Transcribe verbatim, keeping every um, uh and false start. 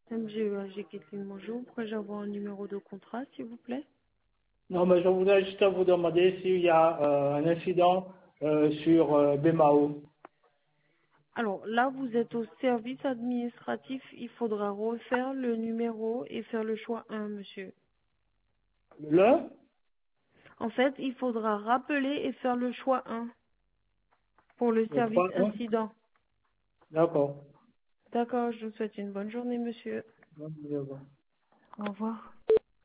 M G E A G Kathleen, bonjour. Pourrais-je avoir un numéro de contrat, s'il vous plaît? Non, mais je voudrais juste vous demander s'il y a euh, un incident euh, sur euh, B M A O. Alors là, vous êtes au service administratif. Il faudra refaire le numéro et faire le choix un, monsieur. Le En fait, il faudra rappeler et faire le choix un pour le Le service trois un. incident. D'accord. D'accord, je vous souhaite une bonne journée, monsieur. Bon, je vais voir. Au revoir.